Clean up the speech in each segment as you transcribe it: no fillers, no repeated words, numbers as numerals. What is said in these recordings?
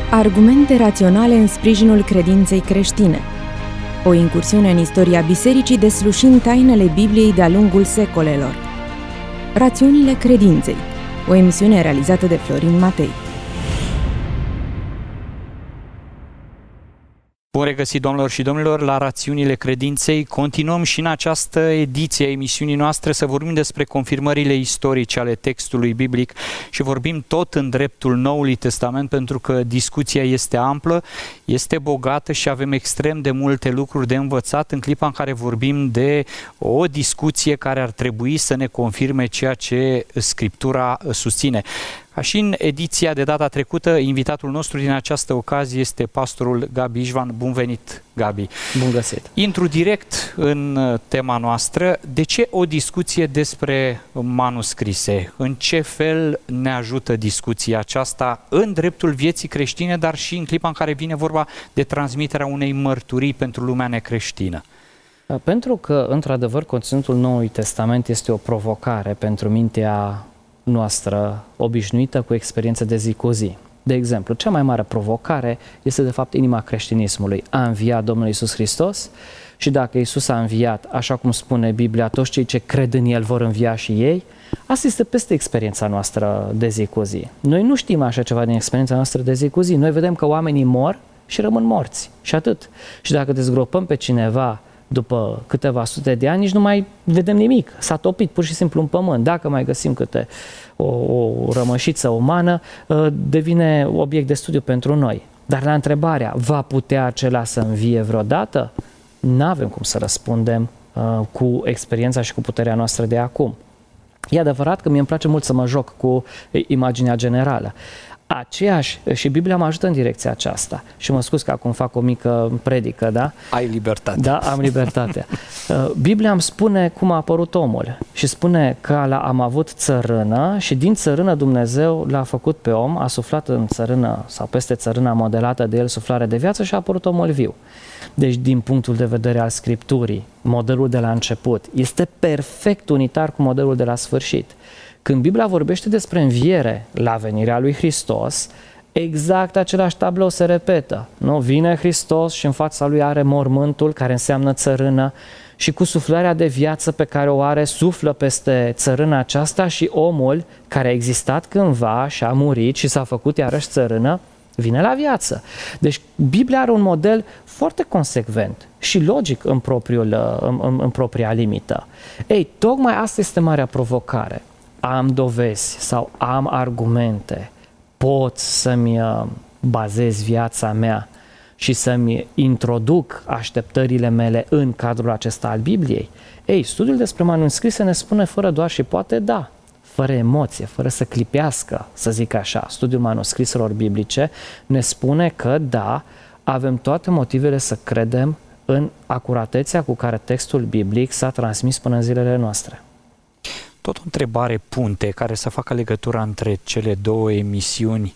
Argumente raționale în sprijinul credinței creștine. O incursiune în istoria bisericii deslușind tainele Bibliei de-a lungul secolelor. Rațiunile credinței. O emisiune realizată de Florin Matei. Bun regăsit, doamnelor și domnilor, la Rațiunile Credinței. Continuăm și în această ediție a emisiunii noastre să vorbim despre confirmările istorice ale textului biblic și vorbim tot în dreptul Noului Testament, pentru că discuția este amplă, este bogată și avem extrem de multe lucruri de învățat în clipa în care vorbim de o discuție care ar trebui să ne confirme ceea ce Scriptura susține. Ca și în ediția de data trecută, invitatul nostru din această ocazie este pastorul Gabi Ișvan. Bun venit, Gabi! Bun găsit! Intru direct în tema noastră. De ce o discuție despre manuscrise? În ce fel ne ajută discuția aceasta în dreptul vieții creștine, dar și în clipa în care vine vorba de transmiterea unei mărturii pentru lumea necreștină? Pentru că, într-adevăr, conținutul Noului Testament este o provocare pentru mintea noastră obișnuită cu experiențe de zi cu zi. De exemplu, cea mai mare provocare este de fapt inima creștinismului. A înviat Domnul Iisus Hristos și dacă Iisus a înviat, așa cum spune Biblia, toți cei ce cred în El vor învia și ei, asta este peste experiența noastră de zi cu zi. Noi nu știm așa ceva din experiența noastră de zi cu zi. Noi vedem că oamenii mor și rămân morți și atât. Și dacă dezgropăm pe cineva după câteva sute de ani, nici nu mai vedem nimic. S-a topit pur și simplu în pământ. Dacă mai găsim câte o rămășiță umană, devine obiect de studiu pentru noi. Dar la întrebarea, va putea acela să învie vreodată? N-avem cum să răspundem cu experiența și cu puterea noastră de acum. E adevărat că mie îmi place mult să mă joc cu imaginea generală. Și Biblia mă ajută în direcția aceasta. Și mă scuz că acum fac o mică predică, da? Ai libertate. Da, am libertate. Biblia îmi spune cum a apărut omul și spune că am avut țărână și din țărână Dumnezeu l-a făcut pe om, a suflat în țărână sau peste țărâna modelată de el suflare de viață și a apărut omul viu. Deci, din punctul de vedere al Scripturii, modelul de la început este perfect unitar cu modelul de la sfârșit. Când Biblia vorbește despre înviere la venirea lui Hristos, exact același tablou se repetă. Nu? Vine Hristos și în fața lui are mormântul, care înseamnă țărână, și cu suflarea de viață pe care o are, suflă peste țărâna aceasta și omul care a existat cândva și a murit și s-a făcut iarăși țărână, vine la viață. Deci Biblia are un model foarte consecvent și logic în propria limită. Ei, tocmai asta este marea provocare. Am dovezi sau am argumente, pot să-mi bazez viața mea și să-mi introduc așteptările mele în cadrul acesta al Bibliei? Ei, studiul despre manuscrise ne spune fără doar și poate da, fără emoție, fără să clipească, să zic așa. Studiul manuscriselor biblice ne spune că da, avem toate motivele să credem în acuratețea cu care textul biblic s-a transmis până în zilele noastre. Tot o întrebare punte care să facă legătura între cele două emisiuni.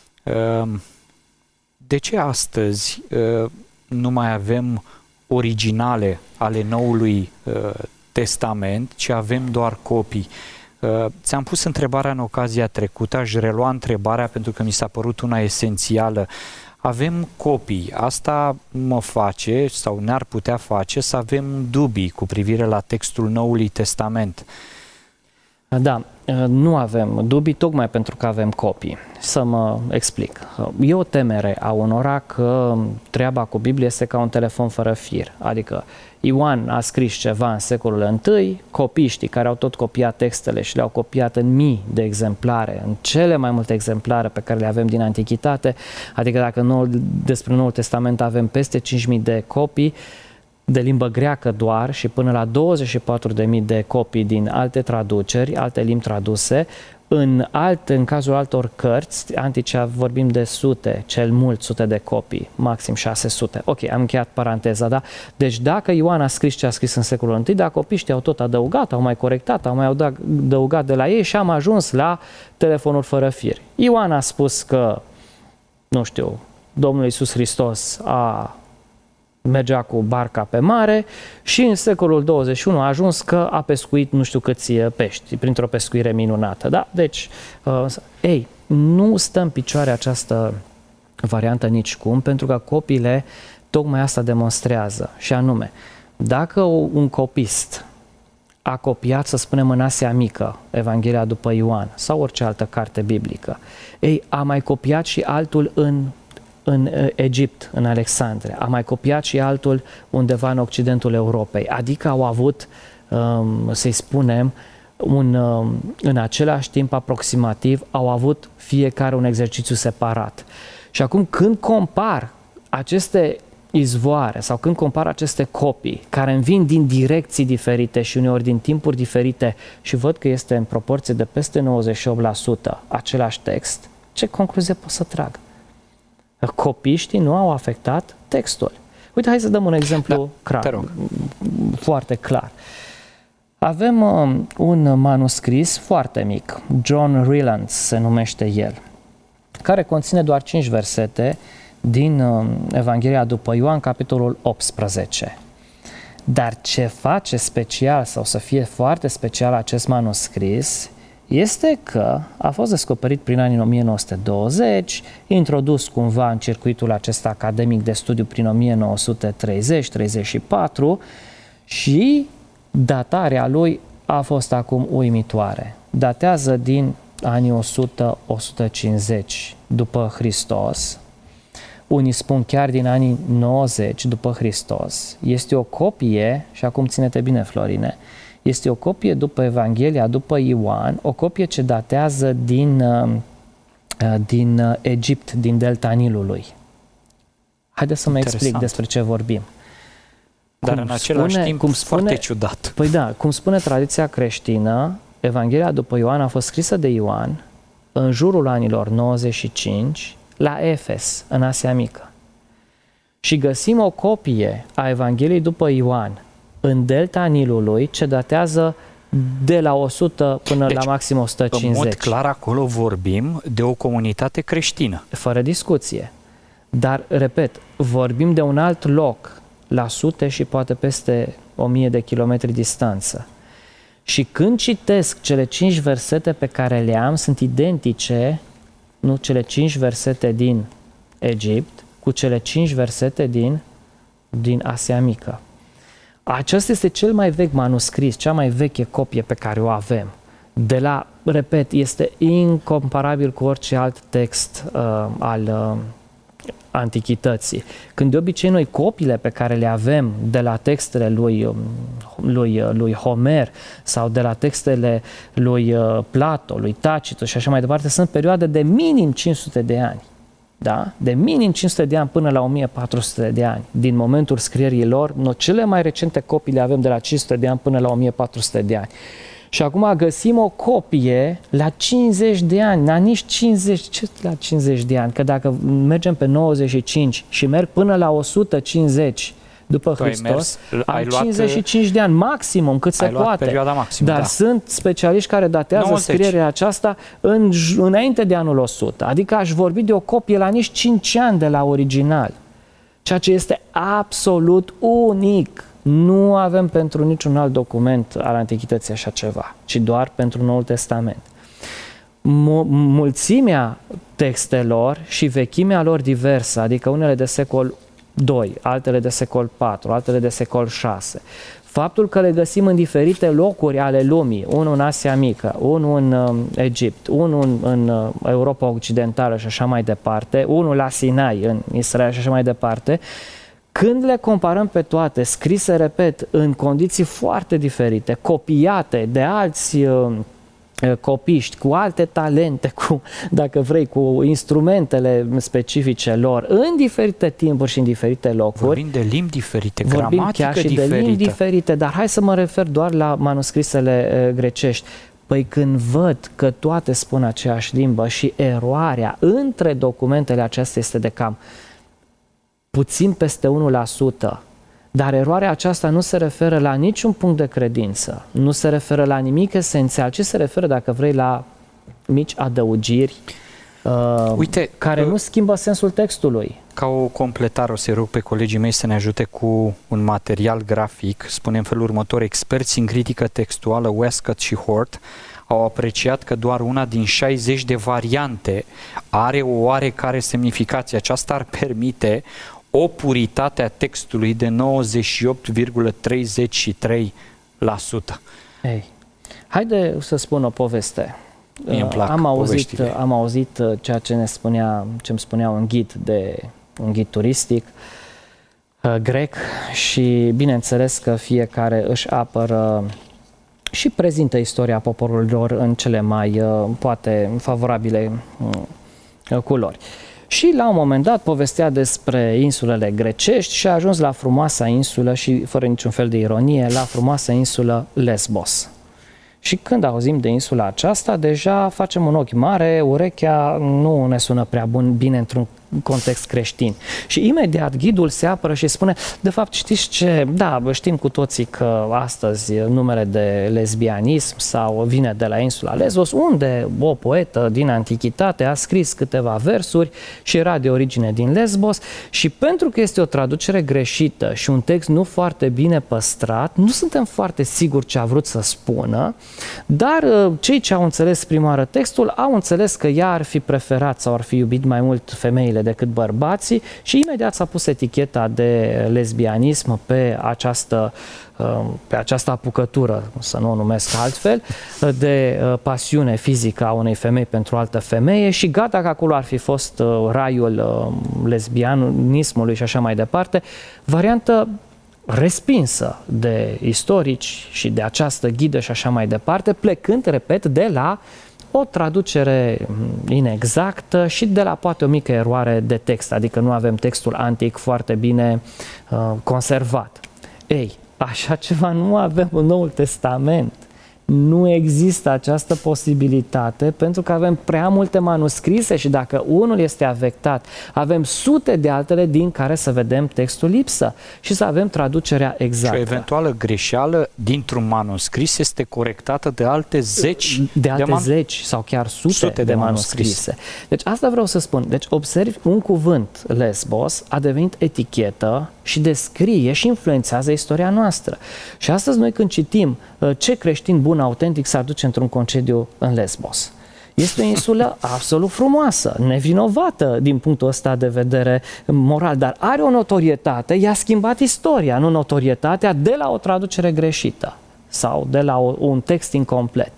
De ce astăzi nu mai avem originale ale Noului Testament, ci avem doar copii? Ți-am pus întrebarea în ocazia trecută, aș relua întrebarea pentru că mi s-a părut una esențială. Avem copii, asta mă face sau ne-ar putea face să avem dubii cu privire la textul Noului Testament. Da, nu avem dubii tocmai pentru că avem copii. Să mă explic. E o temere a unora că treaba cu Biblia este ca un telefon fără fir. Adică Ioan a scris ceva în secolul I, copiștii care au tot copiat textele și le-au copiat în mii de exemplare, în cele mai multe exemplare pe care le avem din Antichitate, adică dacă despre Noul Testament avem peste 5.000 de copii, de limbă greacă doar și până la 24.000 de copii din alte traduceri, alte limbi traduse. În cazul altor cărți antice vorbim de sute, cel mult sute de copii, maxim 600. Ok, am încheiat paranteza, da? Deci dacă Ioan a scris ce a scris în secolul I, dacă copiștii au tot adăugat, au mai corectat, au mai adăugat de la ei și am ajuns la telefonul fără fir. Ioan a spus că, nu știu, Domnul Iisus Hristos mergea cu barca pe mare și în secolul 21 a ajuns că a pescuit nu știu câți pești, printr-o pescuire minunată. Da? Deci, nu stă în picioare această variantă nicicum, pentru că copiile tocmai asta demonstrează, și anume, dacă un copist a copiat, să spunem, în Asia Mică, Evanghelia după Ioan sau orice altă carte biblică, ei, a mai copiat și altul în Egipt, în Alexandria, a mai copiat și altul undeva în Occidentul Europei, adică au avut, să-i spunem, în același timp aproximativ, au avut fiecare un exercițiu separat. Și acum când compar aceste izvoare sau când compar aceste copii care îmi vin din direcții diferite și uneori din timpuri diferite și văd că este în proporție de peste 98% același text, ce concluzie pot să trag? Copiștii nu au afectat textul. Uite, hai să dăm un exemplu foarte clar. Avem un manuscris foarte mic, John Rylands se numește el, care conține doar 5 versete din Evanghelia după Ioan, capitolul 18. Dar ce face special sau să fie foarte special acest manuscris este că a fost descoperit prin anii 1920, introdus cumva în circuitul acesta academic de studiu prin 1930-34 și datarea lui a fost acum uimitoare. Datează din anii 100-150 după Hristos, unii spun chiar din anii 90 după Hristos. Este o copie, și acum ține-te bine, Florine, este o copie după Evanghelia, după Ioan, o copie ce datează din Egipt, din delta Nilului. Haideți să mă explic despre ce vorbim. Dar în același timp foarte ciudat. Păi da, cum spune tradiția creștină, Evanghelia după Ioan a fost scrisă de Ioan în jurul anilor 95 la Efes, în Asia Mică. Și găsim o copie a Evangheliei după Ioan în delta Nilului, ce datează de la 100 până la maxim 150. În mod clar, acolo vorbim de o comunitate creștină. Fără discuție. Dar, repet, vorbim de un alt loc, la sute și poate peste 1000 de kilometri distanță. Și când citesc cele 5 versete pe care le am, sunt identice, nu, cele 5 versete din Egipt cu cele 5 versete din Asia Mică. Acesta este cel mai vechi manuscris, cea mai veche copie pe care o avem. Repet, este incomparabil cu orice alt text al antichității. Când de obicei noi copiile pe care le avem de la textele lui Homer sau de la textele lui Plato, lui Tacitus și așa mai departe, sunt perioade de minim 500 de ani. Da? De minim 500 de ani până la 1400 de ani. Din momentul scrierii lor, cele mai recente copii le avem de la 500 de ani până la 1400 de ani. Și acum găsim o copie la 50 de ani, la nici 50, ce la 50 de ani? Că dacă mergem pe 95 și merg până la 150 după Hristos, am 55 de ani maximum, cât se poate. Perioada maximă, dar sunt specialiști care datează 90. Scrierea aceasta înainte de anul 100. Adică aș vorbi de o copie la nici 5 ani de la original. Ceea ce este absolut unic. Nu avem pentru niciun alt document al Antichității așa ceva, ci doar pentru Noul Testament. Mulțimea textelor și vechimea lor diversă, adică unele de secol 2, altele de secol 4, altele de secol 6, faptul că le găsim în diferite locuri ale lumii, unul în Asia Mică, unul în Egipt, unul în Europa Occidentală și așa mai departe, unul la Sinai, în Israel și așa mai departe, când le comparăm pe toate, scrise, repet, în condiții foarte diferite, copiate de alți copiști, cu alte talente, dacă vrei, cu instrumentele specifice lor, în diferite timpuri și în diferite locuri. Vorbim de limbi diferite, gramatică chiar și diferită. De limbi diferite, dar hai să mă refer doar la manuscrisele grecești. Păi când văd că toate spun aceeași limbă și eroarea între documentele acestea este de cam puțin peste 1%, dar eroarea aceasta nu se referă la niciun punct de credință, nu se referă la nimic esențial, ci se referă, dacă vrei, la mici adăugiri care nu schimbă sensul textului. Ca o completare, o să rog pe colegii mei să ne ajute cu un material grafic. Spune în felul următor: experți în critică textuală Westcott și Hort au apreciat că doar una din 60 de variante are o oarecare semnificație. Aceasta ar permite o puritate a textului de 98,33%. Ei, haide să spun o poveste. Mie îmi plac am auzit ceea ce îmi spunea un ghid turistic grec și bineînțeles că fiecare își apără și prezintă istoria poporilor în cele mai poate favorabile culori. Și la un moment dat povestea despre insulele grecești și a ajuns la frumoasa insulă și fără niciun fel de ironie la frumoasa insulă Lesbos. Și când auzim de insula aceasta, deja facem un ochi mare, urechea nu ne sună prea bine într-un context creștin. Și imediat ghidul se apără și spune, de fapt știți ce, da, știm cu toții că astăzi numele de lesbianism sau vine de la insula Lesbos, unde o poetă din antichitate a scris câteva versuri și era de origine din Lesbos și pentru că este o traducere greșită și un text nu foarte bine păstrat, nu suntem foarte siguri ce a vrut să spună, dar cei ce au înțeles prima oară textul au înțeles că ea ar fi preferat sau ar fi iubit mai mult femeile decât bărbații și imediat s-a pus eticheta de lesbianism pe această apucătură, să nu o numesc altfel, de pasiune fizică a unei femei pentru o altă femeie și gata că acolo ar fi fost raiul lesbianismului și așa mai departe, variantă respinsă de istorici și de această ghidă și așa mai departe, plecând, repet, de la o traducere inexactă și de la poate o mică eroare de text, adică nu avem textul antic foarte bine conservat. Ei, așa ceva nu avem în Noul Testament. Nu există această posibilitate pentru că avem prea multe manuscrise și dacă unul este afectat, avem sute de altele din care să vedem textul lipsă și să avem traducerea exactă. Și o eventuală greșeală dintr-un manuscris este corectată de alte zeci zeci sau chiar sute de manuscrise. Deci asta vreau să spun. Deci observi un cuvânt Lesbos a devenit etichetă și descrie și influențează istoria noastră. Și astăzi noi când citim ce creștin bun autentic s-ar duce într-un concediu în Lesbos. Este o insulă absolut frumoasă, nevinovată din punctul ăsta de vedere moral, dar are o notorietate, i-a schimbat istoria, nu notorietatea de la o traducere greșită sau de la un text incomplet.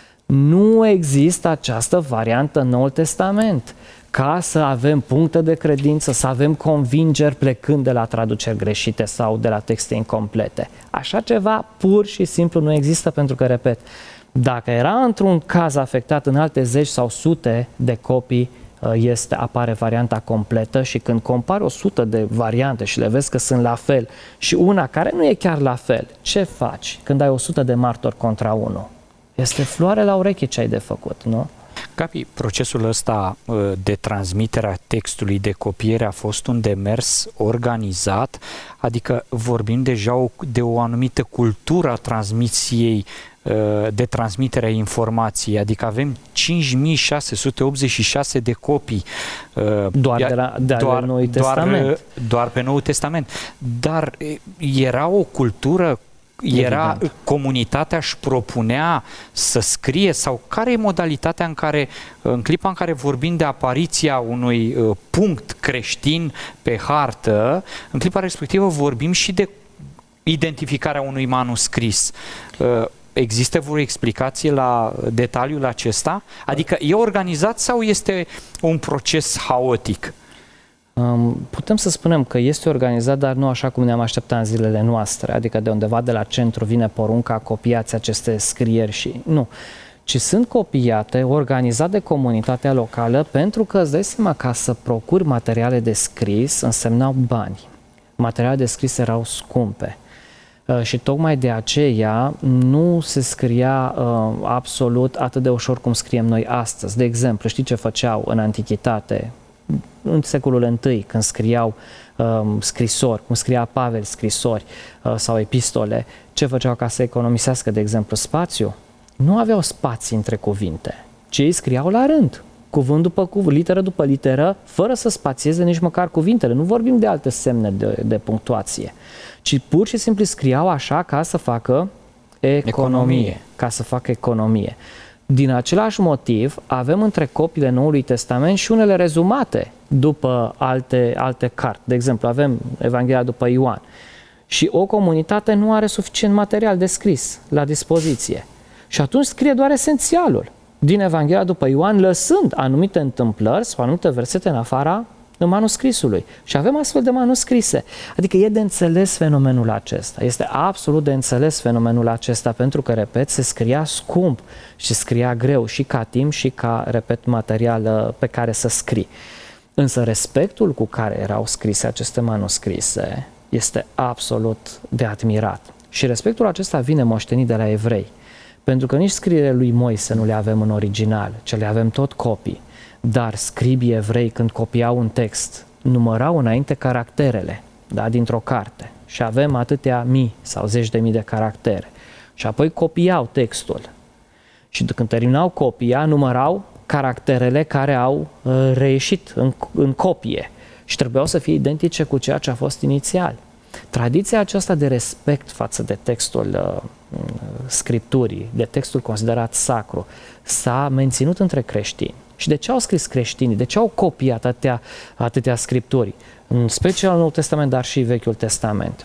Nu există această variantă în Noul Testament. Ca să avem puncte de credință, să avem convingeri plecând de la traduceri greșite sau de la texte incomplete. Așa ceva pur și simplu nu există pentru că, repet, dacă era într-un caz afectat în alte zeci sau sute de copii, apare varianta completă și când compari 100 de variante și le vezi că sunt la fel și una care nu e chiar la fel, ce faci când ai 100 de martori contra unul? Este floare la ureche ce ai de făcut, nu? Gabi, procesul ăsta de transmitere a textului, de copiere a fost un demers organizat, adică vorbim deja de o anumită cultură a transmisiei, de transmitere a informației, adică avem 5686 de copii doar Noului Testament. Doar pe Noul Testament. Dar era o cultură, comunitatea își propunea să scrie sau care e modalitatea în clipa în care vorbim de apariția unui punct creștin pe hartă, în clipa respectivă vorbim și de identificarea unui manuscris. Există vreo explicație la detaliul acesta? Adică e organizat sau este un proces haotic? Putem să spunem că este organizat, dar nu așa cum ne-am așteptat în zilele noastre, adică de undeva de la centru vine porunca, copiați aceste scrieri și nu, ci sunt copiate, organizate de comunitatea locală, pentru că îți dai seama, ca să procuri materiale de scris însemnau bani. Materialele de scris erau scumpe. Și tocmai de aceea nu se scria absolut atât de ușor cum scriem noi astăzi. De exemplu, știi ce făceau în antichitate, în secolul I, când scriau scrisori, cum scria Pavel scrisori sau epistole, ce făceau ca să economisească, de exemplu, spațiu? Nu aveau spații între cuvinte, ci ei scriau la rând, cuvânt după cuvânt, literă după literă, fără să spațieze nici măcar cuvintele. Nu vorbim de alte semne de punctuație, ci pur și simplu scriau așa ca să facă economie. Ca să facă economie. Din același motiv, avem între copiile Noului Testament și unele rezumate după alte cărți. De exemplu, avem Evanghelia după Ioan. Și o comunitate nu are suficient material de scris la dispoziție. Și atunci scrie doar esențialul din Evanghelia după Ioan, lăsând anumite întâmplări sau anumite versete în afara manuscrisului. Și avem astfel de manuscrise. Adică e de înțeles fenomenul acesta. Este absolut de înțeles fenomenul acesta, pentru că, repet, se scria scump și scria greu și ca timp și ca, repet, material pe care să scrii. Însă respectul cu care erau scrise aceste manuscrise este absolut de admirat. Și respectul acesta vine moștenit de la evrei. Pentru că nici scrierile lui Moise nu le avem în original, ci le avem tot copii. Dar scribii evrei, când copiau un text, numărau înainte caracterele, da, dintr-o carte. Și avem atâtea mii sau zeci de mii de caractere. Și apoi copiau textul. Și când terminau copia, numărau caracterele care au reieșit în copie. Și trebuiau să fie identice cu ceea ce a fost inițial. Tradiția aceasta de respect față de textul Scripturii, de textul considerat sacru, s-a menținut între creștini. Și de ce au scris creștinii? De ce au copiat atâtea scripturi? În special Noul Testament, dar și Vechiul Testament.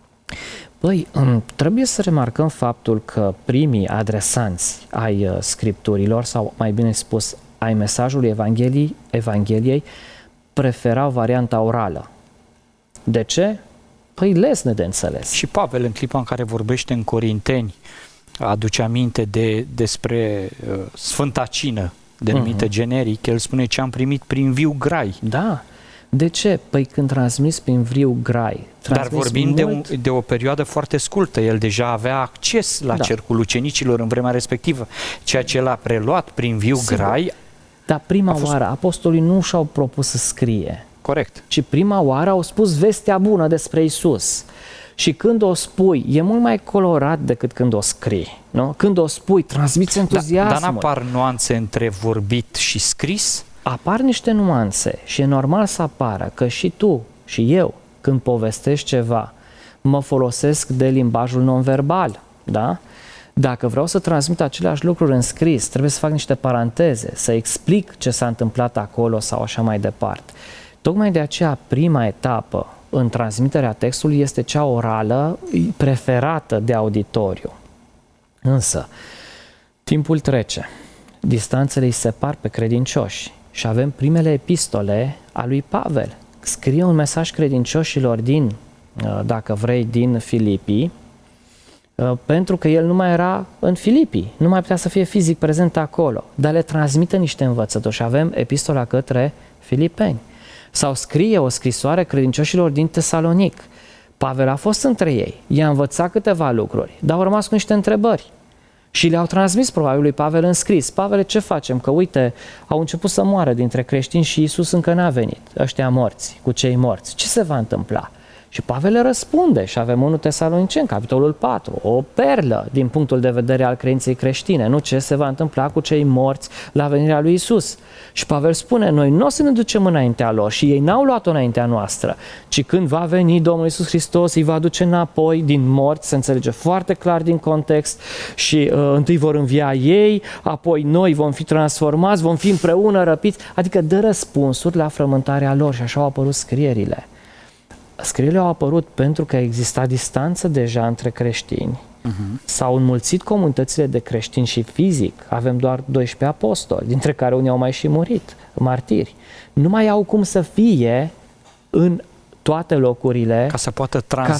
Păi, trebuie să remarcăm faptul că primii adresanți ai scripturilor, sau mai bine spus, ai mesajului Evangheliei, preferau varianta orală. De ce? Păi lesne de înțeles. Și Pavel, în clipa în care vorbește în Corinteni, aduce aminte despre Sfânta Cină, denumită generic, el spune ce am primit prin viu grai. Da. De ce? Păi când transmis prin viu grai. Dar vorbim de o perioadă foarte scurtă. El deja avea acces la cercul ucenicilor în vremea respectivă. Ceea ce l-a preluat prin viu grai. Dar prima oară apostolii nu și-au propus să scrie. Corect. Ci prima oară au spus vestea bună despre Isus. Și când o spui, e mult mai colorat decât când o scrii. Nu? Când o spui, transmiți entuziasmul. Dar n-apar nuanțe între vorbit și scris? Apar niște nuanțe și e normal să apară, că și tu și eu, când povestești ceva, mă folosesc de limbajul non-verbal. Da? Dacă vreau să transmit aceleași lucruri în scris, trebuie să fac niște paranteze, să explic ce s-a întâmplat acolo sau așa mai departe. Tocmai de aceea prima etapă în transmiterea textului este cea orală, preferată de auditoriu. Însă, timpul trece, distanțele îi separ pe credincioși și avem primele epistole a lui Pavel. Scrie un mesaj credincioșilor dacă vrei, din Filipii, pentru că el nu mai era în Filipii, nu mai putea să fie fizic prezent acolo, dar le transmite niște învățături și avem epistola către Filipeni. Sau scrie o scrisoare credincioșilor din Tesalonic. Pavel a fost între ei, i-a învățat câteva lucruri, dar au rămas cu niște întrebări. Și le-au transmis probabil lui Pavel în scris. Pavel, ce facem? Că uite, au început să moară dintre creștini și Iisus încă n-a venit. Ăștia morți, cu cei morți. Ce se va întâmpla? Și Pavel le răspunde și avem 1 Tesaloniceni, capitolul 4, o perlă din punctul de vedere al credinței creștine, nu ce se va întâmpla cu cei morți la venirea lui Isus. Și Pavel spune, noi nu o să ne ducem înaintea lor și ei n-au luat-o înaintea noastră, ci când va veni Domnul Iisus Hristos, îi va aduce înapoi din morți, se înțelege foarte clar din context, și întâi vor învia ei, apoi noi vom fi transformați, vom fi împreună răpiți, adică dă răspunsuri la frământarea lor și așa au apărut scrierile. Scrierile au apărut pentru că exista distanță deja între creștini. S-au înmulțit comunitățile de creștini și fizic. Avem doar 12 apostoli, dintre care unii au mai și murit, martiri. Nu mai au cum să fie în toate locurile ca să poată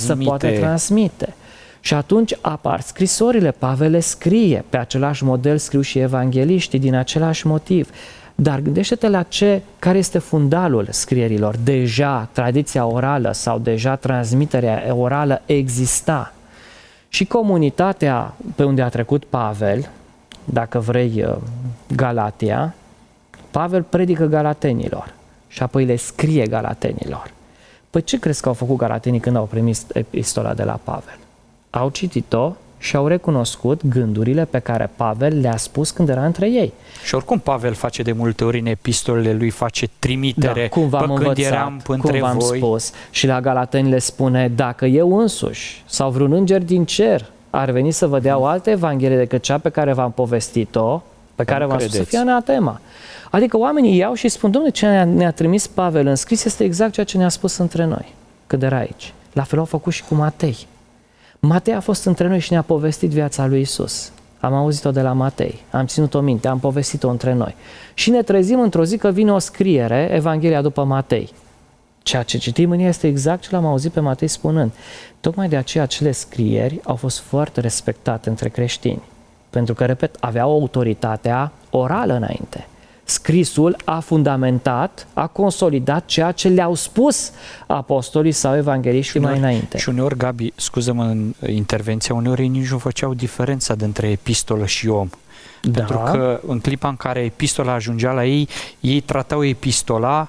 transmite. Și atunci apar scrisorile. Pavel le scrie. Pe același model scriu și evangeliștii din același motiv. Dar gândește-te la care este fundalul scrierilor. Deja tradiția orală sau deja transmiterea orală exista. Și comunitatea pe unde a trecut Pavel, dacă vrei Galatia, Pavel predică galatenilor și apoi le scrie galatenilor. Păi ce crezi că au făcut galatenii când au primit epistola de la Pavel? Au citit-o și au recunoscut gândurile pe care Pavel le-a spus când era între ei. Și oricum Pavel face de multe ori în epistolele lui, face trimitere, cum v-am învățat, cum v-am spus. Și la Galateni le spune, dacă eu însuși sau vreun înger din cer ar veni să vă dea o altă evanghelie decât cea pe care v-am povestit-o, pe care v-am spus să fie anatema. Adică oamenii iau și spun, Dom'le, ce ne-a trimis Pavel în scris este exact ceea ce ne-a spus între noi când era aici. La fel au făcut și cu Matei. Matei a fost între noi și ne-a povestit viața lui Isus. Am auzit-o de la Matei, am ținut-o minte, am povestit-o între noi. Și ne trezim într-o zi că vine o scriere, Evanghelia după Matei. Ceea ce citim în ea este exact ce l-am auzit pe Matei spunând. Tocmai de aceea acele scrieri au fost foarte respectate între creștini. Pentru că, repet, aveau autoritatea orală înainte. Scrisul a fundamentat, a consolidat ceea ce le-au spus apostolii sau evangheliștii mai înainte. Și uneori, Gabi, scuză-mă în intervenția, uneori ei nici nu făceau diferența dintre epistolă și om. Da. Pentru că în clipa în care epistola ajungea la ei, ei tratau epistola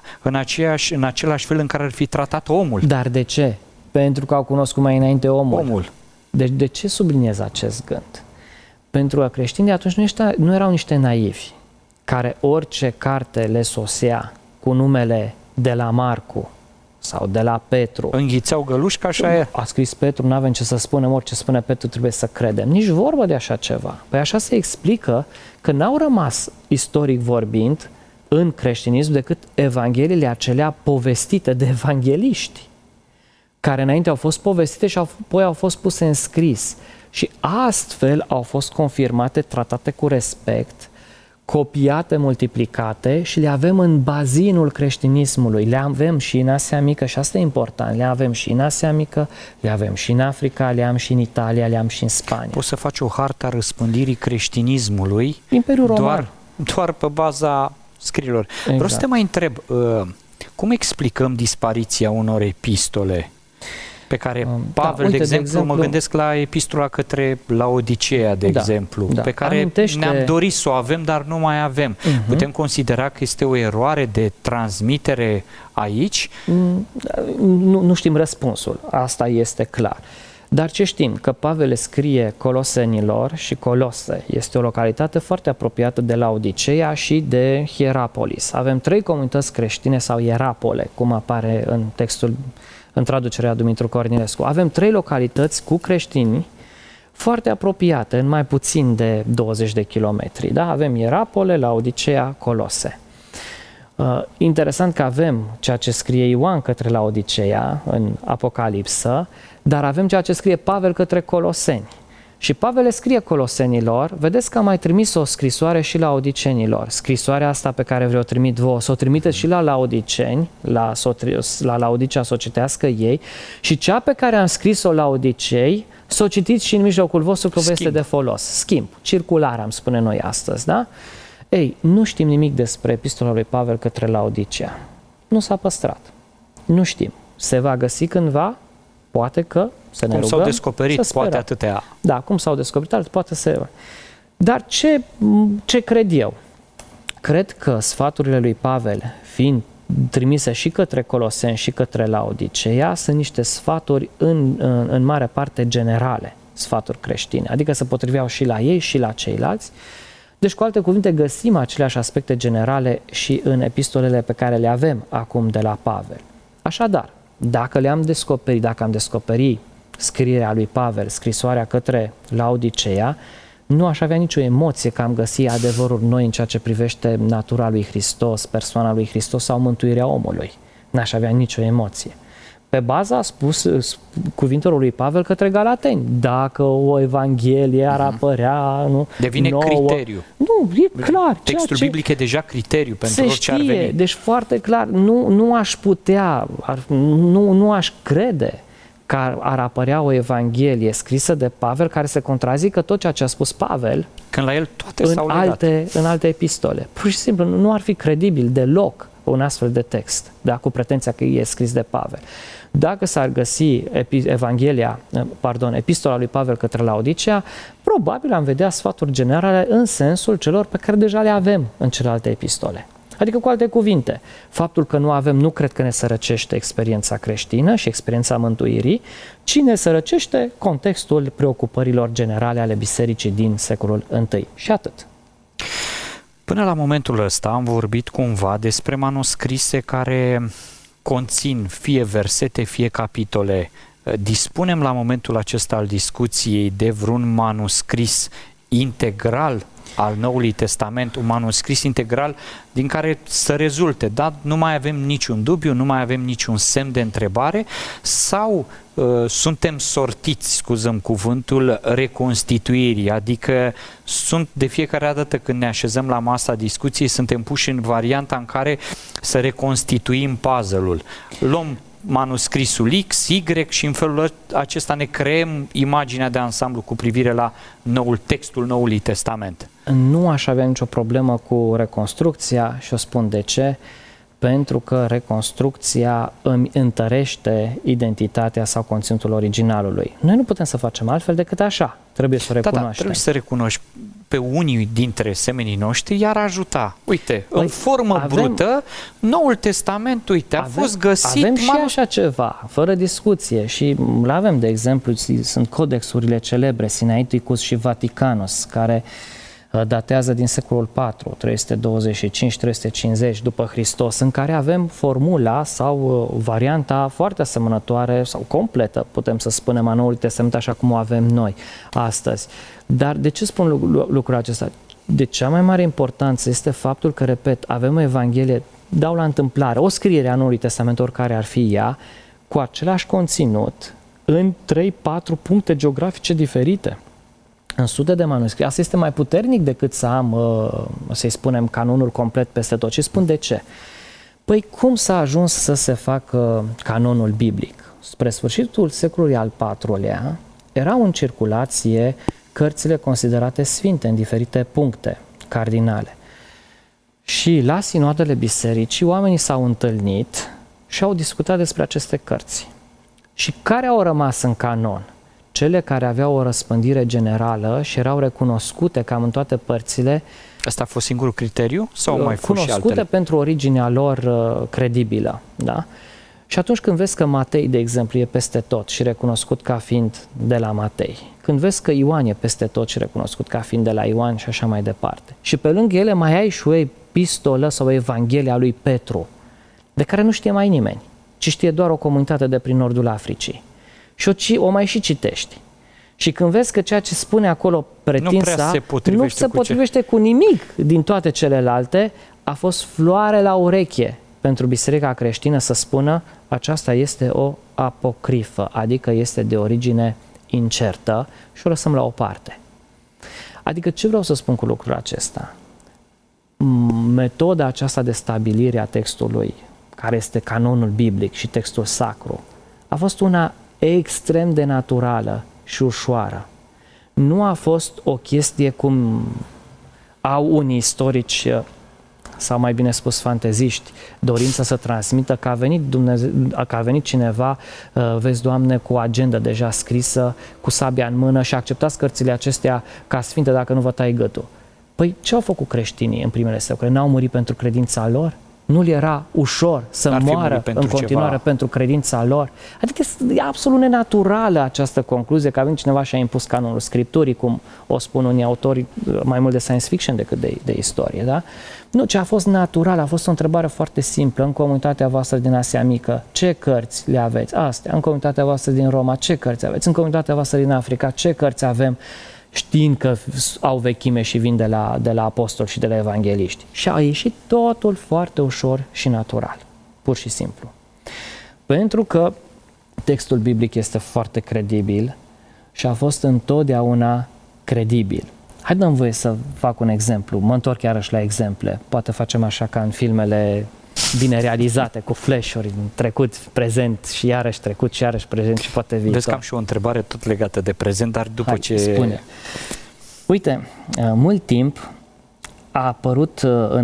în același fel în care ar fi tratat omul. Dar de ce? Pentru că au cunoscut mai înainte omul. Deci de ce subliniez acest gând? Pentru că creștinii atunci nu erau niște naivi care orice carte le sosea cu numele de la Marcu sau de la Petru. Înghițeau găluși, așa e. A scris Petru, nu avem ce să spunem, orice spune Petru trebuie să credem. Nici vorbă de așa ceva. Păi așa se explică că n-au rămas, istoric vorbind, în creștinism decât evangheliile acelea povestite de evangheliști, care înainte au fost povestite și apoi au fost puse în scris. Și astfel au fost confirmate, tratate cu respect, copiate, multiplicate și le avem în bazinul creștinismului. Le avem și în Asia Mică și asta e important. Le avem și în Asia Mică, le avem și în Africa, le am și în Italia, le am și în Spania. Poți să faci o hartă a răspândirii creștinismului Imperiul Roman. Doar pe baza scrierilor. Exact. Vreau să te mai întreb, cum explicăm dispariția unor epistole pe care Pavel, de exemplu, mă gândesc la epistola către Laodiceea, de exemplu, pe care ne-am dorit să o avem, dar nu mai avem. Putem considera că este o eroare de transmitere aici? Nu știm răspunsul, asta este clar. Dar ce știm? Că Pavel scrie Colosenilor și Colose este o localitate foarte apropiată de Laodiceea și de Hierapolis. Avem 3 comunități creștine sau ierapole, cum apare în textul, în traducerea Dumitru Cornilescu. Avem 3 localități cu creștini foarte apropiate, în mai puțin de 20 de kilometri. Da? Avem Ierapole, Laodiceea, Colose. Interesant că avem ceea ce scrie Ioan către Laodiceea în Apocalipsă, dar avem ceea ce scrie Pavel către Coloseni. Și Pavel le scrie Colosenilor, vedeți că a mai trimis o scrisoare și Laodicenilor. Scrisoarea asta pe care vreau trimit vouă, să o trimiteți și la Laodiceni, la Laodicea să o citească ei, și cea pe care am scris-o Laodicei, să o citiți și în mijlocul vostru că vă este de folos. Schimb, circular am spune noi astăzi, da? Ei, nu știm nimic despre epistola lui Pavel către Laodicea. Nu s-a păstrat. Nu știm. Se va găsi cândva? Poate că să ne rugăm. Cum s-au descoperit, poate atâtea. Da, cum s-au descoperit, poate să... Dar ce cred eu? Cred că sfaturile lui Pavel, fiind trimise și către Coloseni și către Laodiceea, sunt niște sfaturi în mare parte generale, sfaturi creștine, adică se potriveau și la ei și la ceilalți. Deci, cu alte cuvinte, găsim aceleași aspecte generale și în epistolele pe care le avem acum de la Pavel. Așadar, dacă am descoperit scrierea lui Pavel, scrisoarea către Laodiceea, nu aș avea nicio emoție că am găsit adevărul noi în ceea ce privește natura lui Hristos, persoana lui Hristos sau mântuirea omului. N-aș avea nicio emoție. Pe baza a spus cuvintelor lui Pavel către Galateni. Dacă o evanghelie ar apărea devine nouă, criteriu. Nu, e clar. Textul biblic e deja criteriu pentru orice ar veni. Deci foarte clar, nu aș putea, nu aș crede că ar apărea o evanghelie scrisă de Pavel care să contrazică tot ceea ce a spus Pavel când la el toate s-au legat. În alte epistole. Pur și simplu nu ar fi credibil deloc un astfel de text, da, cu pretenția că e scris de Pavel. Dacă s-ar găsi epistola lui Pavel către Laodicea, probabil am vedea sfaturi generale în sensul celor pe care deja le avem în celelalte epistole. Adică, cu alte cuvinte, faptul că nu avem, nu cred că ne sărăcește experiența creștină și experiența mântuirii, ci ne sărăcește contextul preocupărilor generale ale bisericii din secolul I. Și atât. Până la momentul ăsta am vorbit cumva despre manuscrise care conțin fie versete, fie capitole. Dispunem la momentul acesta al discuției de vreun manuscris integral al Noului Testament, un manuscris integral din care să rezulte, da? Nu mai avem niciun dubiu, nu mai avem niciun semn de întrebare, sau suntem sortiți, scuzăm cuvântul, reconstituirii, adică sunt de fiecare dată când ne așezăm la masa discuției, suntem puși în varianta în care să reconstituim puzzle-ul. Luăm manuscrisul X, Y și în felul acesta ne creăm imaginea de ansamblu cu privire la textul Noului Testament. Nu aș avea nicio problemă cu reconstrucția și o spun de ce. Pentru că reconstrucția îmi întărește identitatea sau conținutul originalului. Noi nu putem să facem altfel decât așa. Trebuie să o recunoaștem. Da, trebuie să recunoști pe unii dintre semenii noștri, iar ajuta. Uite, în formă brută, Noul Testament, uite, a fost găsit... Avem și așa ceva, fără discuție. Și l-avem, de exemplu, sunt codexurile celebre, Sinaiticus și Vaticanus, care datează din secolul IV, 325-350 după Hristos, în care avem formula sau varianta foarte asemănătoare sau completă, putem să spunem, a Noului Testament așa cum o avem noi astăzi. Dar de ce spun lucrul acesta? De cea mai mare importanță este faptul că, repet, avem o Evanghelie, dau la întâmplare, o scriere a Noului Testament, oricare ar fi ea, cu același conținut, în 3-4 puncte geografice diferite. În sute de manuscrise. Asta este mai puternic decât să am, să-i spunem, canonul complet peste tot. Și spun de ce. Păi cum s-a ajuns să se facă canonul biblic? Spre sfârșitul secolului al IV-lea erau în circulație cărțile considerate sfinte în diferite puncte cardinale. Și la sinoadele bisericii oamenii s-au întâlnit și au discutat despre aceste cărți. Și care au rămas în canon? Cele care aveau o răspândire generală și erau recunoscute cam în toate părțile. Asta a fost singurul criteriu sau mai fost și altele? Cunoscute pentru originea lor credibilă. Da? Și atunci când vezi că Matei, de exemplu, e peste tot și recunoscut ca fiind de la Matei, când vezi că Ioan e peste tot și recunoscut ca fiind de la Ioan și așa mai departe, și pe lângă ele mai ai și o epistolă sau o Evanghelia lui Petru, de care nu știe mai nimeni, ci știe doar o comunitate de prin nordul Africii. Și o mai și citești. Și când vezi că ceea ce spune acolo pretinsa nu se potrivește cu nimic din toate celelalte, a fost floare la ureche pentru biserica creștină să spună aceasta este o apocrifă, adică este de origine incertă și o lăsăm la o parte. Adică ce vreau să spun cu lucrul acesta? Metoda aceasta de stabilire a textului, care este canonul biblic și textul sacru, a fost una extrem de naturală și ușoară. Nu a fost o chestie cum au unii istorici, sau mai bine spus fanteziști, dorința să transmită că a venit cineva, vezi, Doamne, cu o agendă deja scrisă, cu sabia în mână și acceptați cărțile acestea ca sfinte dacă nu vă tai gâtul. Păi ce au făcut creștinii în primele secole? N-au murit pentru credința lor? Nu le era ușor să moară în continuare pentru credința lor? Adică e absolut nenaturală această concluzie că a venit cineva și a impus canonul Scripturii, cum o spun unii autori mai mult de science fiction decât de istorie. Da? Nu, ce a fost natural, a fost o întrebare foarte simplă. În comunitatea voastră din Asia Mică, ce cărți le aveți? Astea. În comunitatea voastră din Roma, ce cărți aveți? În comunitatea voastră din Africa, ce cărți avem? Știind că au vechime și vin de la apostoli și de la evangeliști. Și a ieșit totul foarte ușor și natural, pur și simplu. Pentru că textul biblic este foarte credibil și a fost întotdeauna credibil. Hai, dăm voie să fac un exemplu, mă întorc iarăși la exemple, poate facem așa ca în filmele bine realizate, cu flash-uri, trecut, prezent și iarăși trecut și iarăși prezent și poate viitor. Vezi că am și o întrebare tot legată de prezent, dar după ce... Spune. Uite, mult timp a apărut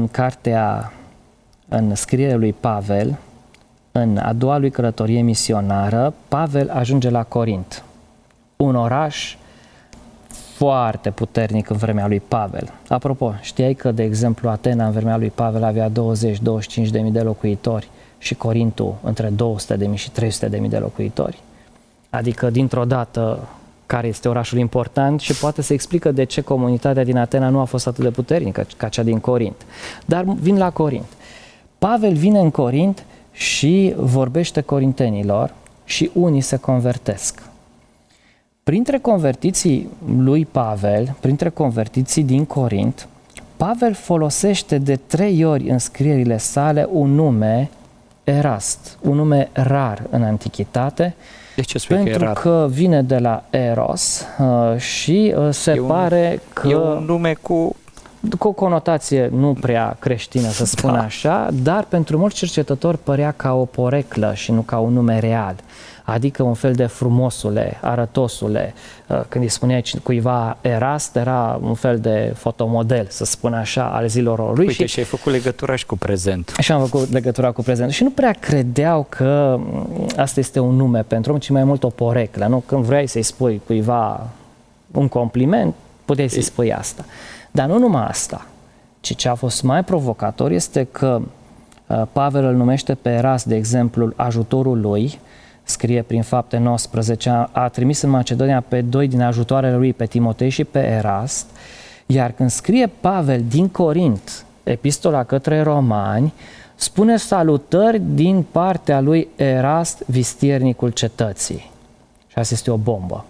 în scrierea lui Pavel, în a doua lui călătorie misionară, Pavel ajunge la Corint, un oraș foarte puternic în vremea lui Pavel. Apropo, știai că, de exemplu, Atena în vremea lui Pavel avea 20-25 de mii de locuitori și Corintul între 200 de mii și 300 de mii de locuitori? Adică, dintr-o dată, care este orașul important și poate să explică de ce comunitatea din Atena nu a fost atât de puternică ca cea din Corint. Dar vin la Corint. Pavel vine în Corint și vorbește corintenilor și unii se convertesc. Printre convertiții lui Pavel, printre convertiții din Corint, Pavel folosește de 3 ori în scrierile sale un nume Erast, un nume rar în antichitate, De ce spui pentru că e rar? că vine de la Eros și se pare că E un nume cu o conotație nu prea creștină, să spun așa, dar pentru mulți cercetători părea ca o poreclă și nu ca un nume real. Adică un fel de frumosule, arătosule. Când îi spuneai cuiva Erast, era un fel de fotomodel, să spun așa, al zilor lui. Uite, și ai făcut legătura și cu prezent. Și am făcut legătura cu prezent. Și nu prea credeau că asta este un nume pentru om, ci mai mult o poreclă. Nu? Când vrei să-i spui cuiva un compliment, puteai să-i spui asta. Dar nu numai asta, ci ce a fost mai provocator este că Pavel îl numește pe Erast, de exemplu, ajutorul lui, scrie prin Fapte 19, a trimis în Macedonia pe 2 din ajutoarele lui, pe Timotei și pe Erast, iar când scrie Pavel din Corint, epistola către romani, spune salutări din partea lui Erast, vistiernicul cetății. Și asta este o bombă.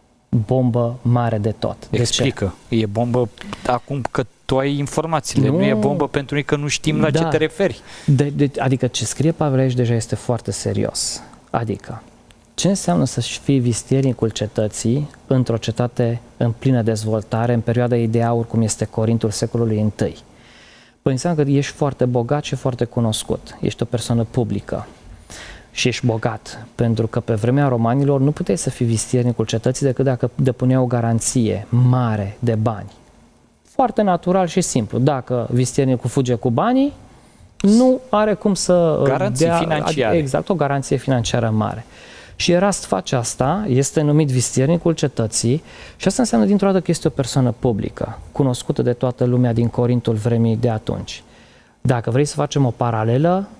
Bombă mare de tot. Explică. De ce? E bombă acum că tu ai informațiile. Nu e bombă pentru noi că nu știm la ce te referi. Adică ce scrie Pavel aici deja este foarte serios. Adică, ce înseamnă să fii vistiernicul cetății într-o cetate în plină dezvoltare, în perioada ei de aur, cum este Corintul secolului I? Păi înseamnă că ești foarte bogat și foarte cunoscut. Ești o persoană publică și ești bogat, pentru că pe vremea romanilor nu puteai să fii vistiernicul cetății decât dacă depuneai o garanție mare de bani. Foarte natural și simplu. Dacă vistiernicul fuge cu banii, nu are cum să garanții financiare. Exact, o garanție financiară mare. Și Erast face asta, este numit vistiernicul cetății și asta înseamnă dintr-o dată că este o persoană publică, cunoscută de toată lumea din Corintul vremii de atunci. Dacă vrei să facem o paralelă,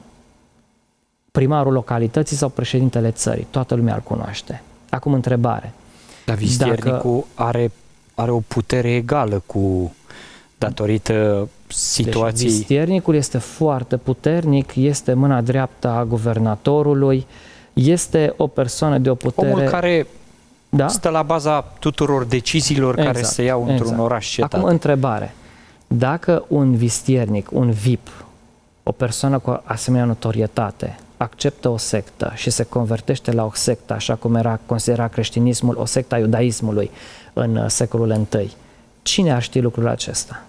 primarul localității sau președintele țării, toată lumea îl cunoaște. Acum întrebare. Dar vistiernicul are o putere egală cu datorită situației. Deci, vistiernicul este foarte puternic, este mâna dreaptă a guvernatorului, este o persoană de o putere... Omul care stă la baza tuturor deciziilor care se iau într-un oraș cetate. Acum întrebare. Dacă un vistiernic, un VIP, o persoană cu asemenea notorietate, acceptă o sectă și se convertește la o sectă, așa cum era considerat creștinismul, o sectă a iudaismului în secolul I, cine ar ști lucrul acesta?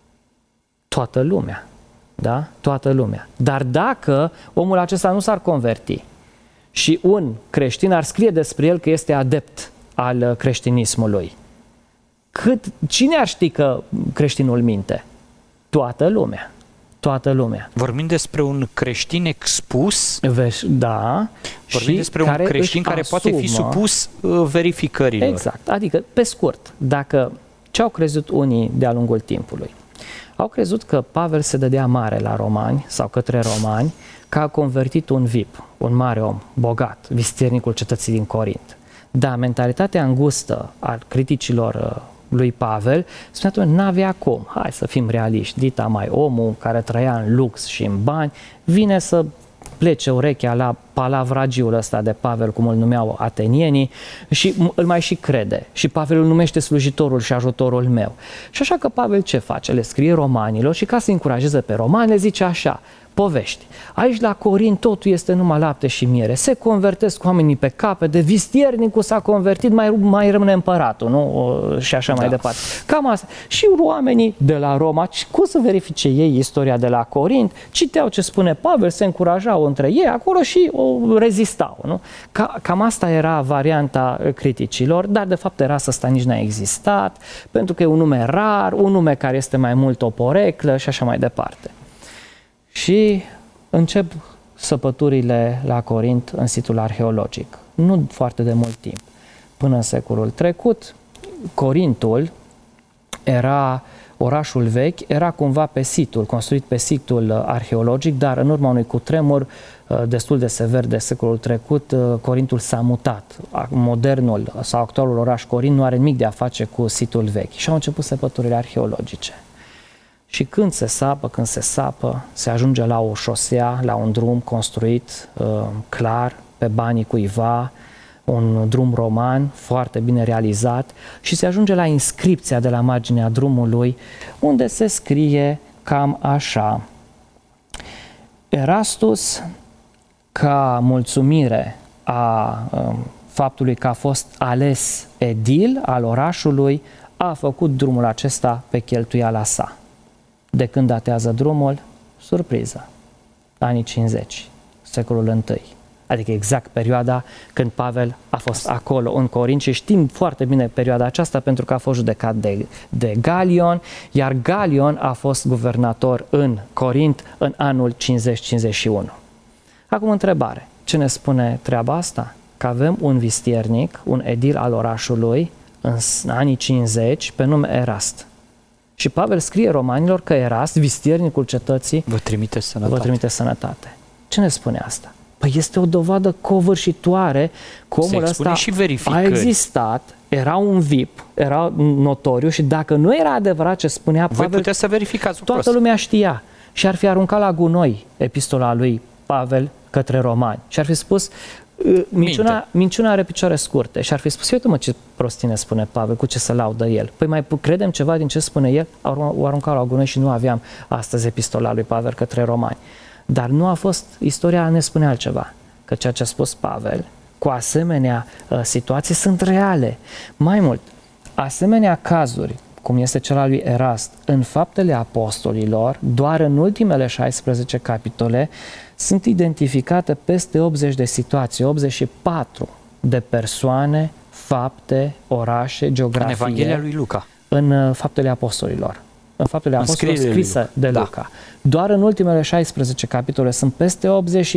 Toată lumea. Da? Toată lumea. Dar dacă omul acesta nu s-ar converti și un creștin ar scrie despre el că este adept al creștinismului, cine ar ști că creștinul minte? Toată lumea. Toată lumea. Vorbim despre un creștin expus? Da. Vorbim despre un creștin care poate fi supus verificărilor. Exact. Adică, pe scurt, dacă ce au crezut unii de-a lungul timpului? Au crezut că Pavel se dădea mare la romani sau către romani, că a convertit un VIP, un mare om, bogat, vistiernicul cetății din Corint. Da, mentalitatea îngustă a criticilor lui Pavel spunea că n-avea cum, hai să fim realiști, dita mai omul care trăia în lux și în bani, vine să plece urechea la palavragiul ăsta de Pavel, cum îl numeau atenienii, și îl mai și crede. Și Pavel îl numește slujitorul și ajutorul meu. Și așa că Pavel ce face? Le scrie romanilor și ca să încurajeze pe romani, le zice așa, povești. Aici la Corint totul este numai lapte și miere. Se convertesc oamenii pe capete, vistiernicul s-a convertit, mai rămâne împăratul, nu? Și așa mai departe. Cam asta. Și oamenii de la Roma, cum să verifice ei istoria de la Corint, citeau ce spune Pavel, se încurajau între ei acolo și o rezistau, nu? Cam asta era varianta criticilor, dar de fapt era asta nici n-a existat, pentru că e un nume rar, un nume care este mai mult o poreclă și așa mai departe. Și încep săpăturile la Corint în situl arheologic. Nu foarte de mult timp. Până în secolul trecut, Corintul era orașul vechi, era cumva pe situl, construit pe situl arheologic, dar în urma unui cutremur destul de sever de secolul trecut, Corintul s-a mutat. Modernul sau actualul oraș Corint nu are nimic de a face cu situl vechi. Și au început săpăturile arheologice. Și când se sapă, se ajunge la o șosea, la un drum construit clar, pe banii cuiva, un drum roman foarte bine realizat și se ajunge la inscripția de la marginea drumului, unde se scrie cam așa: Erastus, ca mulțumire a faptului că a fost ales edil al orașului, a făcut drumul acesta pe cheltuiala sa. De când datează drumul? Surpriză. Anii 50, secolul I. Adică exact perioada când Pavel a fost acolo în Corint și știm foarte bine perioada aceasta pentru că a fost judecat de Galion, iar Galion a fost guvernator în Corint în anul 50-51. Acum întrebare, ce ne spune treaba asta? Că avem un vistiernic, un edil al orașului în anii 50 pe nume Erast. Și Pavel scrie romanilor că Erast, vistiernicul cetății, vă trimite sănătate. Ce ne spune asta? Păi este o dovadă covârșitoare că omul ăsta a existat, era un VIP, era notoriu și dacă nu era adevărat ce spunea Pavel, voi puteți să verificați toată lumea știa și ar fi aruncat la gunoi epistola lui Pavel către romani și ar fi spus minciuna are picioare scurte și ar fi spus, uite mă ce prostine spune Pavel, cu ce se laudă el. Păi mai credem ceva din ce spune el? O aruncau la gunoi și nu aveam astăzi epistola lui Pavel către romani. Dar nu a fost, istoria ne spune altceva, că ceea ce a spus Pavel cu asemenea situații sunt reale. Mai mult, asemenea cazuri, cum este cel al lui Erast, în Faptele Apostolilor, doar în ultimele 16 capitole, sunt identificate peste 80 de situații, 84 de persoane, fapte, orașe, geografie. În Evanghelia lui Luca. În Faptele Apostolilor. În Faptele Apostolilor scrise de Luca. Da. Doar în ultimele 16 capitole sunt peste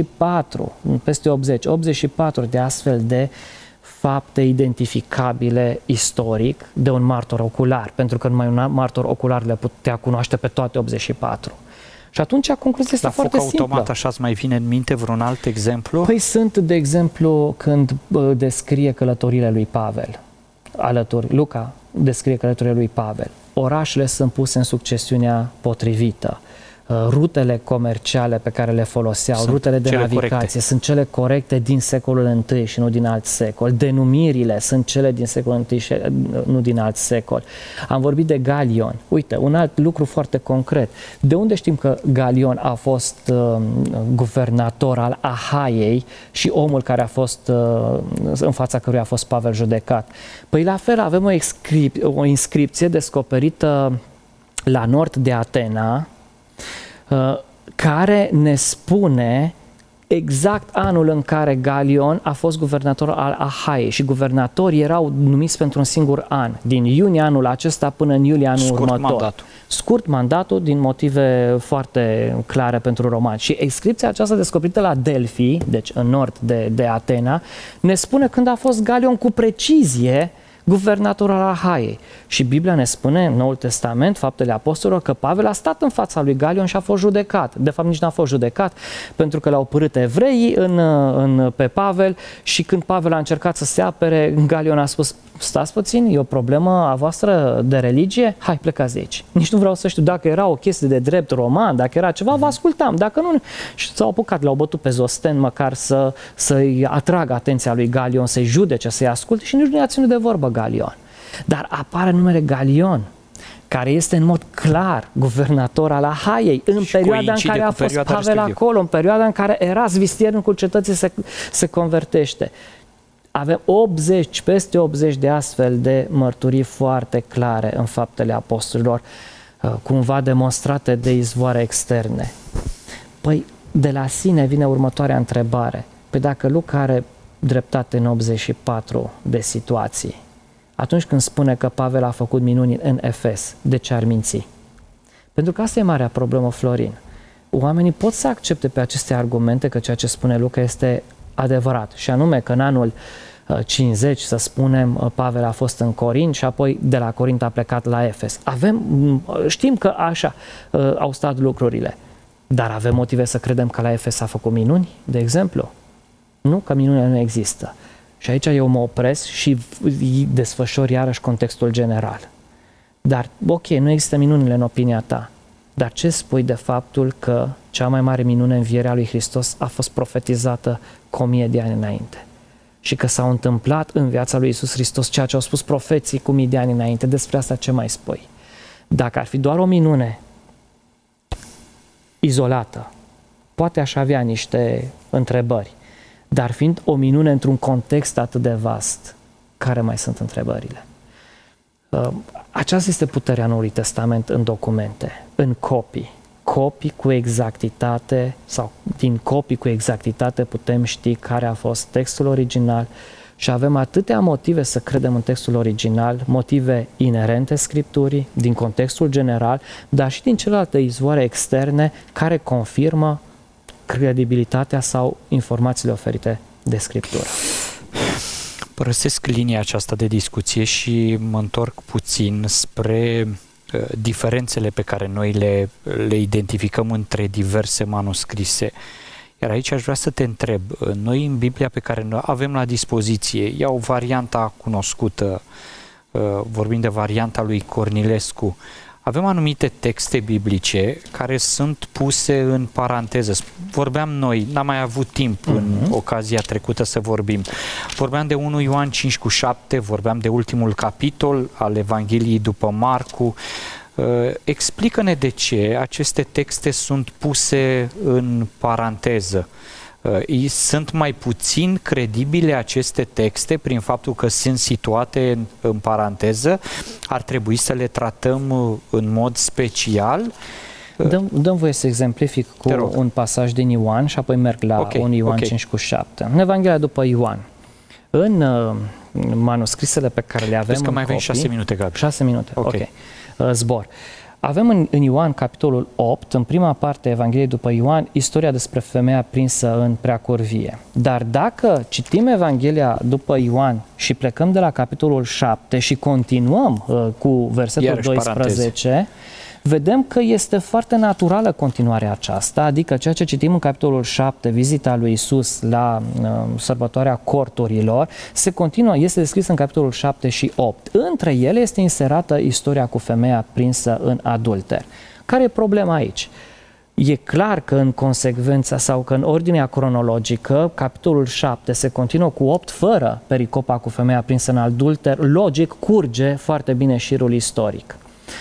84 de astfel de fapte identificabile istoric de un martor ocular, pentru că numai un martor ocular le putea cunoaște pe toate 84. Și atunci concluzia este foarte simplă. Automat așa îți mai vine în minte vreun alt exemplu? Păi sunt, de exemplu, când descrie călătorile lui Pavel. Luca descrie călătorile lui Pavel. Orașele sunt puse în succesiunea potrivită. Rutele comerciale pe care le foloseau, rutele de navigație, corecte. Sunt cele corecte din secolul I și nu din alt secol. Denumirile sunt cele din secolul I și nu din alt secol. Am vorbit de Galion. Uite, un alt lucru foarte concret. De unde știm că Galion a fost guvernator al Ahaiei și omul care a fost în fața căruia a fost Pavel judecat? Păi la fel avem o inscripție descoperită la nord de Atena, care ne spune exact anul în care Galion a fost guvernator al Ahaiei și guvernatorii erau numiți pentru un singur an, din iunie anul acesta până în iulie anul următor. Scurt mandatul din motive foarte clare pentru romani. Și inscripția aceasta descoperită la Delphi, deci în nord de Atena, ne spune când a fost Galion cu precizie guvernator al Ahaiei. Și Biblia ne spune în Noul Testament, Faptele Apostolilor, că Pavel a stat în fața lui Galion și a fost judecat. De fapt, nici n-a fost judecat, pentru că l-au părât evreii pe Pavel și când Pavel a încercat să se apere, Galion a spus, stați puțin, e o problemă a voastră de religie? Hai, plecați de aici. Nici nu vreau să știu dacă era o chestie de drept roman, dacă era ceva, vă ascultam, dacă nu... Și s-au apucat, l-au bătut pe Zosten, măcar să-i atragă atenția lui Galion, să-i judece, să-i asculte și nici nu i-a ținut de vorbă Galion. Dar apare numele Galion, care este în mod clar guvernator al Ahaiei, în perioada în care a fost Pavel acolo, în perioada în care Erast, vistiernicul cetății, se convertește. Avem peste 80 de astfel de mărturii foarte clare în Faptele Apostolilor, cumva demonstrate de izvoare externe. Păi, de la sine vine următoarea întrebare. Păi dacă Luca are dreptate în 84 de situații, atunci când spune că Pavel a făcut minuni în Efes, de ce ar minți? Pentru că asta e marea problemă, Florin. Oamenii pot să accepte pe aceste argumente că ceea ce spune Luca este adevărat, și anume că în anul 50, să spunem, Pavel a fost în Corint și apoi de la Corint a plecat la Efes. Știm că așa au stat lucrurile, dar avem motive să credem că la Efes a făcut minuni, de exemplu? Nu, că minunile nu există. Și aici eu mă opresc și desfășor iarăși contextul general. Dar, ok, nu există minunile în opinia ta, dar ce spui de faptul că cea mai mare minune, învierea lui Hristos, a fost profetizată cu 1000 de ani înainte? și că s-au întâmplat în viața lui Iisus Hristos ceea ce au spus profeții cu mii de ani înainte, despre asta ce mai spui? Dacă ar fi doar o minune izolată, poate aș avea niște întrebări, dar fiind o minune într-un context atât de vast, care mai sunt întrebările? Aceasta este puterea Noului Testament în documente, în copii. Copii cu exactitate sau din copii cu exactitate putem ști care a fost textul original și avem atâtea motive să credem în textul original, motive inerente Scripturii, din contextul general, dar și din celelalte izvoare externe care confirmă credibilitatea sau informațiile oferite de Scriptură. Părăsesc linia aceasta de discuție și mă întorc puțin spre diferențele pe care noi le identificăm între diverse manuscrise. Iar aici aș vrea să te întreb, noi în Biblia pe care noi avem la dispoziție, iau varianta cunoscută, vorbim de varianta lui Cornilescu, avem anumite texte biblice care sunt puse în paranteză. Vorbeam noi, n-am mai avut timp în ocazia trecută să vorbim. Vorbeam de 1 Ioan 5:7, vorbeam de ultimul capitol al Evangheliei după Marcu. Explică-ne de ce aceste texte sunt puse în paranteză. Sunt mai puțin credibile aceste texte prin faptul că sunt situate în paranteză? Ar trebui să le tratăm în mod special? Dăm voie să exemplific cu un pasaj din Ioan și apoi merg la 1 Ioan 5:7. În Evanghelia după Ioan, în manuscrisele pe care le avem Vezi că mai avem 6 minute, Gabi. 6 minute, ok. Zbor. Avem în Ioan, capitolul 8, în prima parte a Evangheliei după Ioan, istoria despre femeia prinsă în preacurvie. Dar dacă citim Evanghelia după Ioan și plecăm de la capitolul 7 și continuăm cu versetul iarăși 12, paranteze. vedem că este foarte naturală continuarea aceasta, adică ceea ce citim în capitolul 7, vizita lui Iisus la sărbătoarea corturilor, se continuă, este descris în capitolul 7 și 8. Între ele este inserată istoria cu femeia prinsă în adulter. Care e problema aici? E clar că în consecvența sau că în ordinea cronologică, capitolul 7 se continuă cu 8 fără pericopa cu femeia prinsă în adulter, logic curge foarte bine șirul istoric.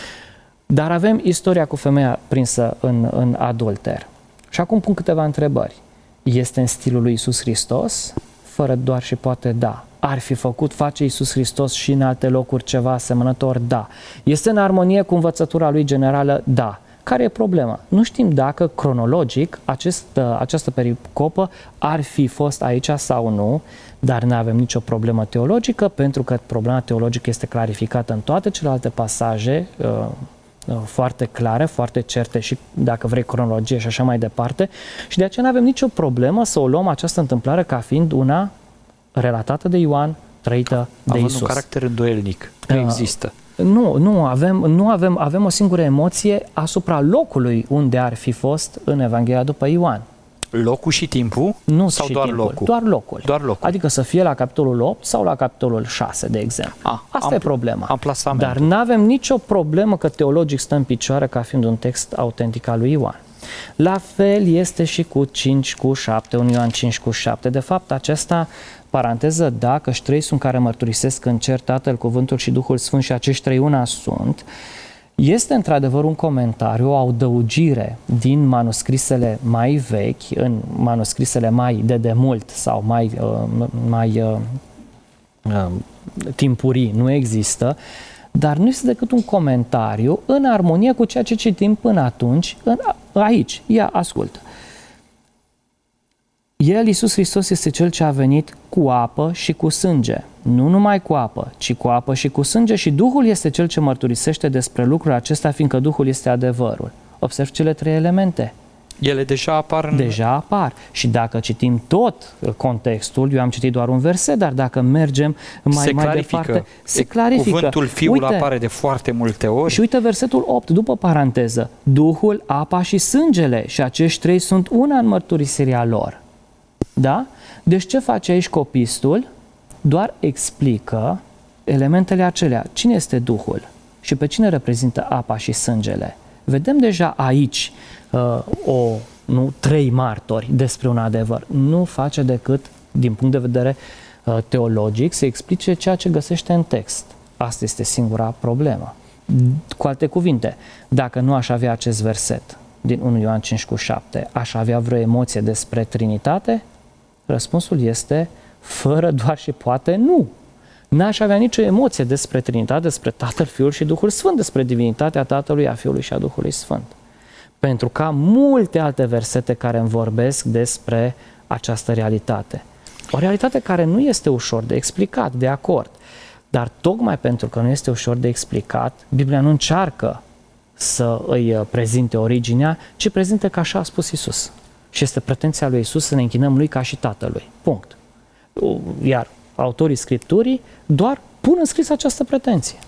Dar avem istoria cu femeia prinsă în adulter. Și acum pun câteva întrebări. Este în stilul lui Iisus Hristos? Fără doar și poate da. Ar fi face Iisus Hristos și în alte locuri ceva asemănător? Da. Este în armonie cu învățătura lui generală? Da. Care e problema? Nu știm dacă cronologic această pericopă ar fi fost aici sau nu, dar nu avem nicio problemă teologică, pentru că problema teologică este clarificată în toate celelalte pasaje foarte clare, foarte certe și, dacă vrei, cronologie și așa mai departe. Și de aceea nu avem nicio problemă să o luăm această întâmplare ca fiind una relatată de Ioan, trăită de Iisus. Având un caracter îndoielnic, nu există. Avem o singură emoție asupra locului unde ar fi fost în Evanghelia după Ioan. Locul și timpul? Nu sau și doar timpul, locul? Doar locul. Adică să fie la capitolul 8 sau la capitolul 6, de exemplu. Asta e problema. Amplasamentul. Dar nu avem nicio problemă că teologic stă în picioare ca fiind un text autentic al lui Ioan. La fel este și cu 5:7, 1 Ioan 5:7. De fapt, aceasta, paranteză, da, că trei sunt care mărturisesc în cer, Tatăl, Cuvântul și Duhul Sfânt și acești trei una sunt, este într-adevăr un comentariu, o adăugire din manuscrisele mai vechi, în manuscrisele mai de demult sau mai timpurii, nu există, dar nu este decât un comentariu în armonie cu ceea ce citim până atunci aici. Ia, ascultă. El, Iisus Hristos, este Cel ce a venit cu apă și cu sânge. Nu numai cu apă, ci cu apă și cu sânge, și Duhul este Cel ce mărturisește despre lucrul acesta, fiindcă Duhul este adevărul. Observ cele trei elemente. Ele deja apar. Deja apar. Și dacă citim tot contextul, eu am citit doar un verset, dar dacă mergem mai departe, se clarifică. Cuvântul Fiul apare de foarte multe ori. Și uite versetul 8, după paranteză. Duhul, apa și sângele, și acești trei sunt una în mărturisirea lor. Da? Deci ce face aici copistul? Doar explică elementele acelea. Cine este Duhul? Și pe cine reprezintă apa și sângele? Vedem deja aici trei martori despre un adevăr. Nu face decât, din punct de vedere teologic să explice ceea ce găsește în text. Asta este singura problemă. Cu alte cuvinte, dacă nu aș avea acest verset din 1 Ioan 5:7, aș avea vreo emoție despre Trinitate? Răspunsul este fără, doar și poate nu. N-aș avea nicio emoție despre Trinitate, despre Tatăl, Fiul și Duhul Sfânt, despre divinitatea Tatălui, a Fiului și a Duhului Sfânt. Pentru că am multe alte versete care îmi vorbesc despre această realitate. O realitate care nu este ușor de explicat, de acord. Dar tocmai pentru că nu este ușor de explicat, Biblia nu încearcă să îi prezinte originea, ci prezintă că așa a spus Iisus. Și este pretenția lui Iisus să ne închinăm lui ca și Tatălui. Punct. Iar autorii Scripturii doar pun în scris această pretenție.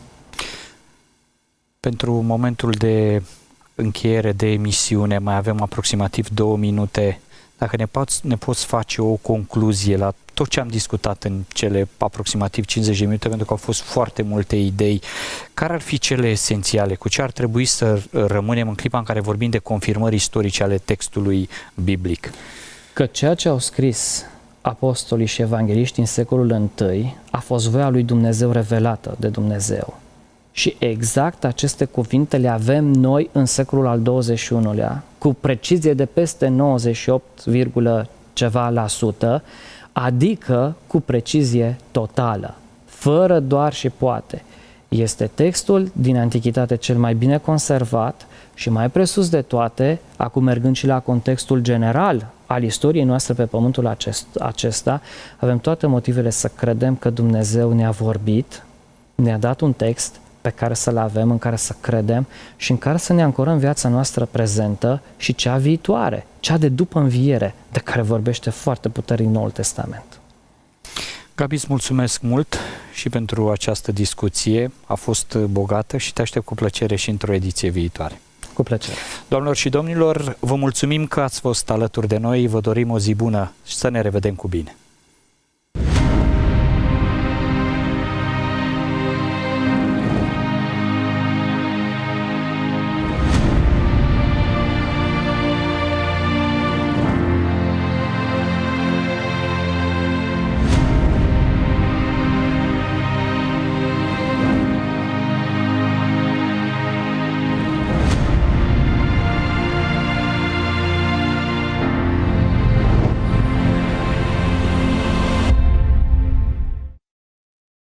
Pentru momentul de încheiere de emisiune, mai avem aproximativ 2 minute. Dacă ne poți face o concluzie la tot ce am discutat în cele aproximativ 50 de minute, pentru că au fost foarte multe idei, care ar fi cele esențiale? Cu ce ar trebui să rămânem în clipa în care vorbim de confirmări istorice ale textului biblic? Că ceea ce au scris apostolii și evangeliștii în secolul I a fost voia lui Dumnezeu revelată de Dumnezeu. Și exact aceste cuvinte le avem noi în secolul al XXI-lea, cu precizie de peste 98, ceva la sută, adică cu precizie totală, fără doar și poate. Este textul din Antichitate cel mai bine conservat și mai presus de toate, acum mergând și la contextul general al istoriei noastre pe pământul acesta, avem toate motivele să credem că Dumnezeu ne-a vorbit, ne-a dat un text pe care să-l avem, în care să credem și în care să ne ancorăm viața noastră prezentă și cea viitoare, cea de după înviere, de care vorbește foarte puternic Noul Testament. Gabi, îți mulțumesc mult și pentru această discuție. A fost bogată și te aștept cu plăcere și într-o ediție viitoare. Cu plăcere. Doamnelor și domnilor, vă mulțumim că ați fost alături de noi, vă dorim o zi bună și să ne revedem cu bine.